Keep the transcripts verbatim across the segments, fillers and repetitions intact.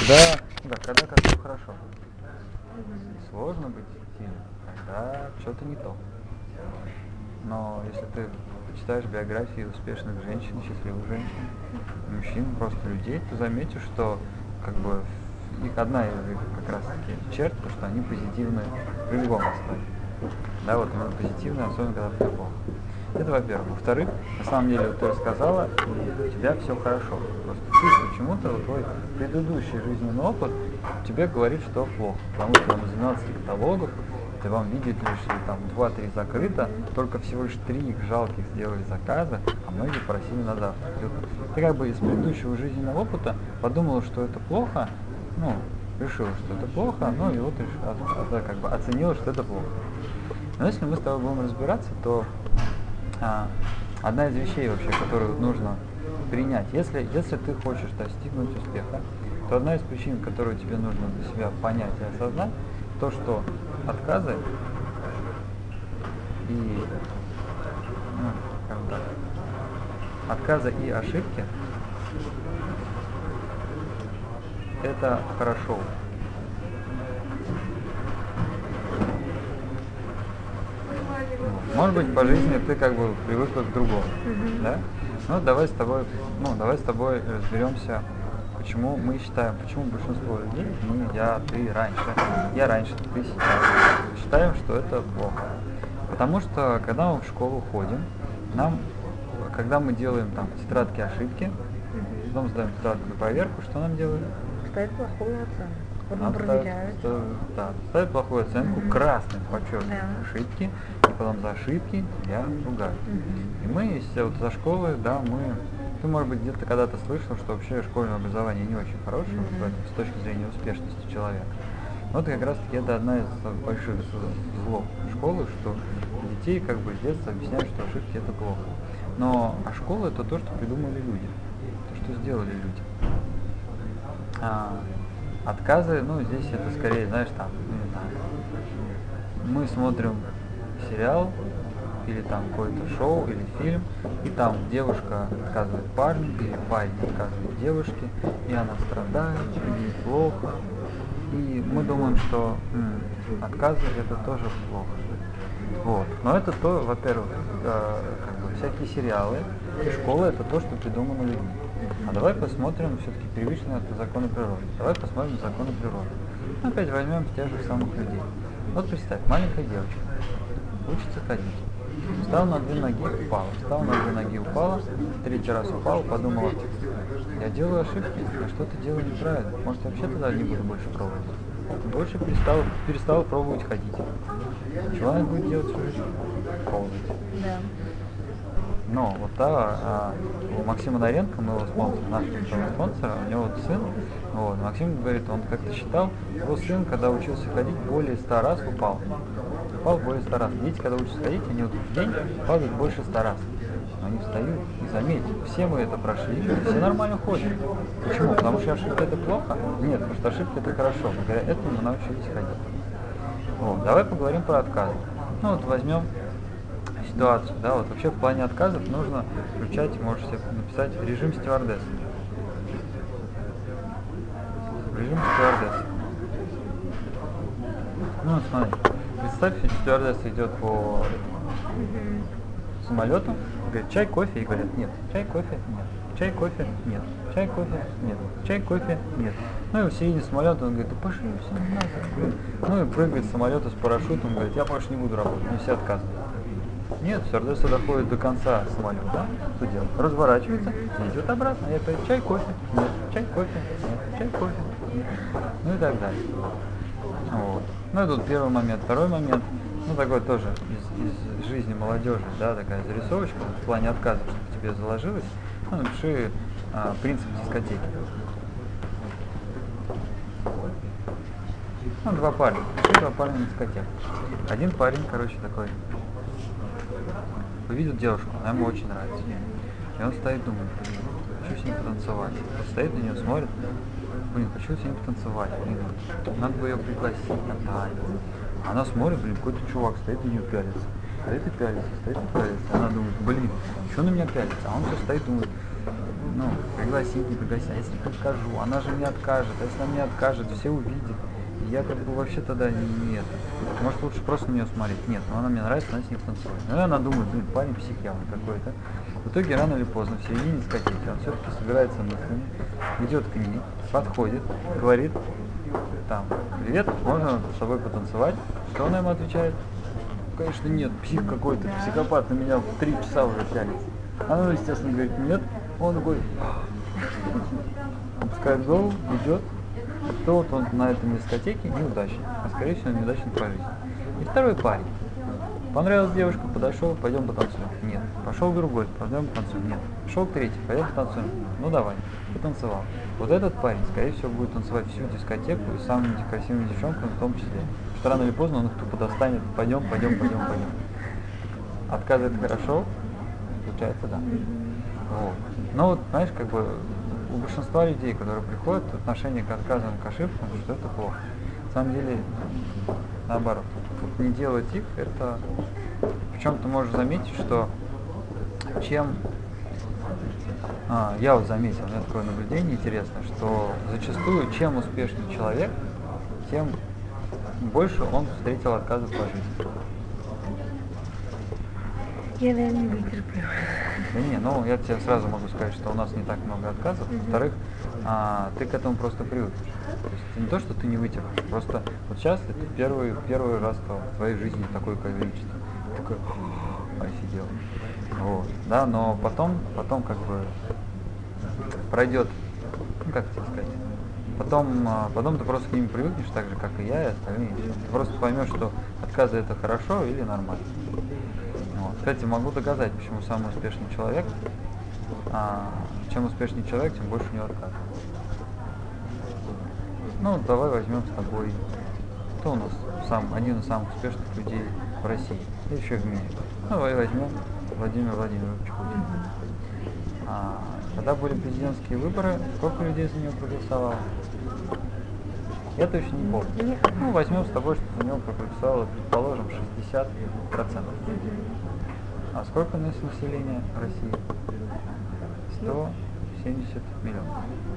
Когда, да, когда как все хорошо. Сложно быть сильным, тогда что-то не то. Но если ты почитаешь биографии успешных женщин, счастливых женщин, мужчин, просто людей, ты заметишь, что как бы их одна из их как раз таки черт, то, что они позитивны при любом раскладе. Да, вот именно позитивно, особенно когда все плохо. Это во-первых. Во-вторых, на самом деле, вот ты рассказала, и у тебя все хорошо. Просто ты почему-то, вот твой предыдущий жизненный опыт тебе говорит, что плохо. Потому что там из двенадцати каталогов, ты вам видит лишь там два-три закрыто, только всего лишь три жалких сделали заказа, а многие просили на завтра. И вот ты как бы из предыдущего жизненного опыта подумала, что это плохо, ну, решила, что это плохо, ну и вот да, как бы оценила, что это плохо. Но если мы с тобой будем разбираться, то а, одна из вещей вообще, которую нужно принять, если, если ты хочешь достигнуть успеха, то одна из причин, которую тебе нужно для себя понять и осознать, то, что отказы и, ну, скажем так, отказы и ошибки это хорошо. Может быть, по жизни ты как бы привыкла к другому, mm-hmm. да? Ну, давай с тобой, ну, давай с тобой разберемся, почему мы считаем, почему большинство людей, мы, я, ты раньше, я раньше, ты сейчас, считаем, что это плохо. Потому что, когда мы в школу ходим, нам, когда мы делаем там тетрадки ошибки, mm-hmm. потом сдаем тетрадку на проверку, что нам делают? Ставят плохую оценку. Нам ставят, ставят, да, ставят плохую оценку, mm-hmm. красным подчеркивают yeah. ошибки, и потом за ошибки я ругаю. Mm-hmm. И мы, если вот за школы, да, мы, ты, может быть, где-то когда-то слышал, что вообще школьное образование не очень хорошее, mm-hmm. с точки зрения успешности человека. Но это как раз таки это одна из больших злов школы, что детей как бы с детства объясняют, что ошибки это плохо. Но а школа это то, что придумали люди, то, что сделали люди. А, отказы, ну здесь это скорее, знаешь, там, ну, там, мы смотрим сериал или там какое-то шоу или фильм, и там девушка отказывает парню или парень отказывает девушке, и она страдает, и ей плохо. И мы думаем, что м, отказы это тоже плохо. Вот. Но это то, во-первых, э, как бы всякие сериалы, и школа это то, что придумано людьми. А давай посмотрим, все-таки привычно это законы природы. Давай посмотрим законы природы. Ну, опять возьмем тех же самых людей. Вот представь, маленькая девочка учится ходить. Встала на две ноги, упала. Встала на две ноги, упала. Третий раз упала, подумала, я делаю ошибки, я что-то делаю неправильно. Может, я вообще тогда не буду больше пробовать. Больше перестала, перестала пробовать ходить. Чего она будет делать всю жизнь? Ползать. Да. Но вот да, а, у Максима Наренко, моего спонсора, нашего спонсора, у него вот сын, вот, Максим говорит, он как-то считал, его сын, когда учился ходить, более ста раз упал. Упал более ста раз. Дети, когда учатся ходить, они вот в день падают больше ста раз. Но они встают, и заметьте, все мы это прошли, все нормально ходят. Почему? Потому что ошибка это плохо? Нет, потому что ошибка это хорошо. Благодаря этому мы научились ходить. Вот, давай поговорим про отказы. Ну вот возьмем ситуацию, да, вот вообще в плане отказов нужно включать, можешь себе написать режим стюардессы. Режим стюардессы. Ну, смотри, представь, стюардесса идет по самолету, говорит, чай, кофе, и говорят, нет, чай, кофе, нет, чай, кофе, нет, чай, кофе, нет, чай, кофе, нет. Ну и в середине самолета он говорит, да пошли, все не надо, блин. Ну и прыгает с самолета с парашютом, говорит, я больше не буду работать, мне все отказывают. Нет, стюардесса доходит до конца самолета, да? Что делает? Разворачивается и идет обратно. И опять чай, кофе, нет, чай, кофе, нет, чай, кофе, нет. Ну и так далее. Вот. Ну и тут первый момент. Второй момент, ну такой тоже из, из жизни молодежи, да, такая зарисовочка в плане отказов, чтобы тебе заложилось. Ну, напиши а, принцип дискотеки. Ну, два парня. Напиши два парня на дискотеку. Один парень, короче, такой увидел девушку, она ему очень нравится. И он стоит, думает, блин, хочу с ней потанцевать. Он стоит на нее, смотрит, блин, хочу с ней потанцевать, блин, надо бы ее пригласить на танец. Она смотрит, блин, какой-то чувак стоит на нее пялится. Стоит и пялится, стоит и пялится. Она думает, блин, что на меня пялится? А он все стоит, думает, ну, пригласить, не пригласить, а если покажу, она же мне откажет, а если она мне откажет, все увидят. И я как бы вообще тогда не, не это. Может лучше просто на нее смотреть. Нет, ну она мне нравится, она с ней танцует. Ну и она думает, блин, парень псих явно какой-то. В итоге рано или поздно, в середине дискотеки, он все-таки собирается мыслями, идет к ней, подходит, говорит, там, привет, можно с тобой потанцевать? Что она ему отвечает? Конечно нет, псих какой-то, психопат на меня в три часа уже тянется. Она, естественно, говорит нет, он такой, опускает голову, идет, то вот он на этой дискотеке неудачник, а скорее всего неудачник по жизни. И второй парень. Понравилась девушка, подошел, пойдем потанцуем. Нет. Пошел другой, пойдем потанцуем. Нет. Пошел третий, пойдем потанцуем. Ну давай, потанцевал. Вот этот парень, скорее всего, будет танцевать всю дискотеку и с самыми красивыми девчонками в том числе. Что рано или поздно он их тупо достанет. Пойдем, пойдем, пойдем, пойдем. Отказывает хорошо, получается да. Вот. Но вот, знаешь, как бы у большинства людей, которые приходят, отношение к отказам, к ошибкам, что это плохо. На самом деле, наоборот. Вот не делать их, это... Причем ты можешь заметить, что чем... А, я вот заметил, у меня такое наблюдение интересное, что зачастую, чем успешнее человек, тем больше он встретил отказов по жизни. Я, наверное, не вытерплю. Да не, ну я тебе сразу могу сказать, что у нас не так много отказов. Mm-hmm. Во-вторых, а, ты к этому просто привыкнешь. То есть не то, что ты не вытерпишь, просто вот сейчас это первый, первый раз в твоей жизни такое количество. Ты такой, офигел. Вот, да, но потом, потом как бы пройдет, ну как тебе сказать, потом, потом ты просто к ним привыкнешь, так же, как и я, и остальные. Ты просто поймешь, что отказы это хорошо или нормально. Вот. Кстати, могу доказать, почему самый успешный человек, а, чем успешнее человек, тем больше у него отказов. Ну, давай возьмем с тобой, кто у нас сам, один из самых успешных людей в России, и еще в мире. Давай возьмем Владимира Владимировича Путина. А, когда были президентские выборы, сколько людей за него проголосовало? Я точно не помню. Ну, возьмем с тобой, что за него проголосовало, предположим, шестьдесят процентов. А сколько у нас населения России? сто семьдесят миллионов.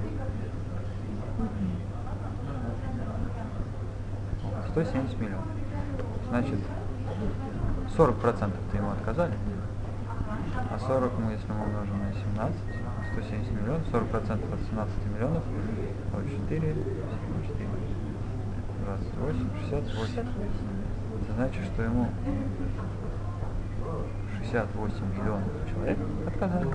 сто семьдесят миллионов. Значит, сорок процентов ты ему отказали, а сорок мы, если мы умножим на семнадцать, сто семьдесят миллионов, сорок процентов от семнадцати миллионов, четыре, четыре, двадцать восемь, шестьдесят восемь. Это значит, что ему шестьдесят восемь миллионов человек отказали.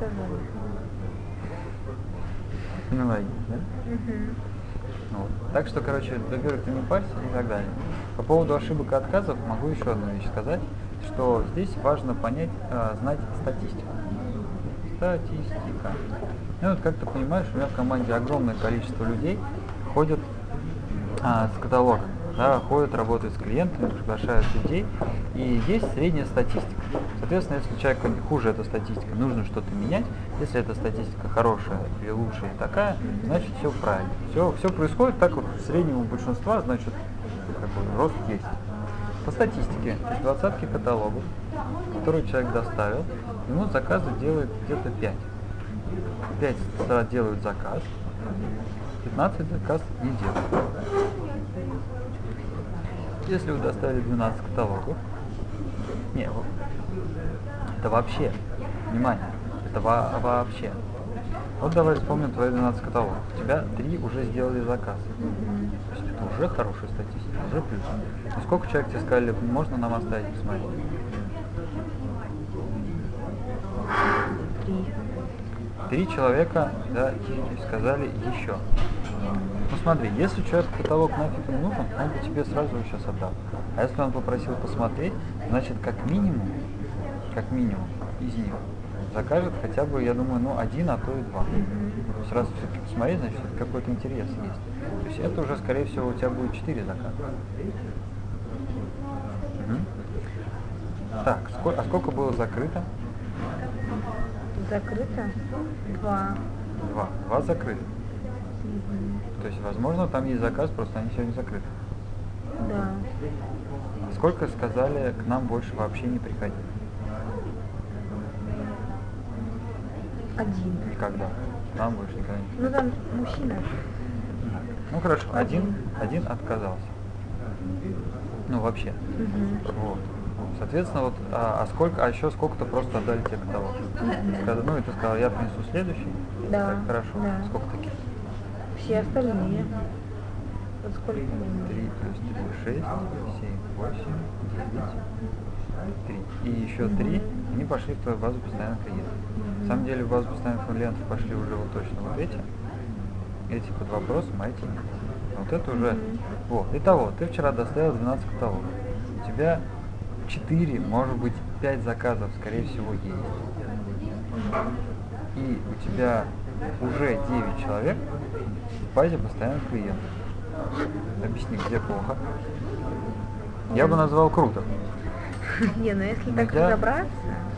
Ну, логично, да? Угу. Вот. Так что, короче, во-первых, ты не парься и так далее. По поводу ошибок и отказов могу еще одну вещь сказать, что здесь важно понять, э, знать статистику. Статистика. Ну вот, как ты понимаешь, у меня в команде огромное количество людей ходят а, с каталогом, да, ходят, работают с клиентами, приглашают людей, и есть средняя статистика. Соответственно, если у человека хуже эта статистика, нужно что-то менять. Если эта статистика хорошая или лучшая и такая, значит все правильно. Все, все происходит так вот в среднем у большинства, значит как бы, рост есть. По статистике, из двадцатки каталогов, которые человек доставил, ему заказы делает где-то пять. пять делают заказ, пятнадцать заказ не делают. Если вы доставили двенадцать каталогов, не, это вообще, внимание, это во вообще. Вот давай вспомним твои двенадцать каталогов. У тебя три уже сделали заказ. То есть это уже хорошая статистика, уже плюс. И сколько человек тебе сказали, можно нам оставить, посмотреть? Три. Три человека, да, сказали еще. Ну смотри, если человек каталог нафиг не нужен, он бы тебе сразу его сейчас отдал. А если он попросил посмотреть, значит как минимум, как минимум из них закажет хотя бы, я думаю, ну один, а то и два. Mm-hmm. Сразу все-таки посмотреть, значит какой-то интерес есть. То есть это уже, скорее всего, у тебя будет четыре заказа. Угу. Так, сколько, а сколько было закрыто? Закрыто? Два. Два. Два закрыты. То есть, возможно, там есть заказ, просто они сегодня закрыты. Да. Сколько сказали, к нам больше вообще не приходить? Один. Когда? там больше никогда не. Ну там мужчина. Ну хорошо, один, один отказался. Ну вообще. Угу. Вот. Соответственно, вот, а, а сколько, а еще сколько-то просто отдали тебе каталог. Сказали, ну и ты сказал, я принесу следующий. Да. Так, хорошо. Да. Сколько таких? Все остальные. Вот сколько? Три плюс три, шесть, семь, восемь, девять, три. И еще три, они пошли в твою базу постоянных клиентов. На самом деле в базу постоянных клиентов пошли уже вот точно вот эти. Эти под вопросом, а эти нет. Вот это уже. Mm-hmm. Вот. Итого, ты вчера доставил двенадцать каталогов. У тебя четыре, может быть, пять заказов, скорее всего, есть. И у тебя уже девять человек в базе постоянных клиентов. Объясни, где плохо. Я бы назвал круто. Не, ну если так Нельзя? разобраться.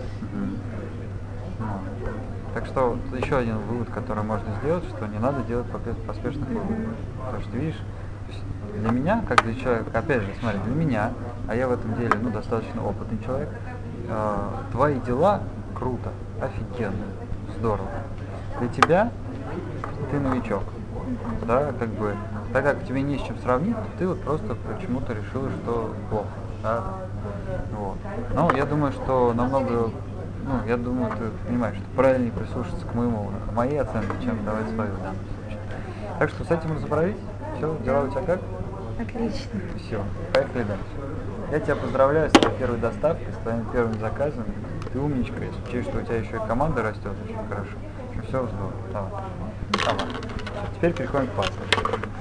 Ну. Так что еще один вывод, который можно сделать, что не надо делать поспешных выводов. Потому что, видишь, для меня, как для человека, опять же, смотри, для меня, а я в этом деле, ну, достаточно опытный человек, э, твои дела круто, офигенно, здорово. Для тебя ты новичок, да, как бы, так как тебе не с чем сравнить, ты вот просто почему-то решила, что плохо, да, вот. Но я думаю, что намного, ну, я думаю, ты понимаешь, что правильнее прислушаться к моему, к моей оценке, чем давать свою в данном случае. Так что с этим разобрались. Все, дела у тебя как? Отлично. Все, поехали дальше. Я тебя поздравляю с твоей первой доставкой, с твоим первым заказом. Ты умничка, если учесть, что у тебя еще и команда растет очень хорошо. Все здорово. Давай. Давай. Все, теперь переходим к паспорту.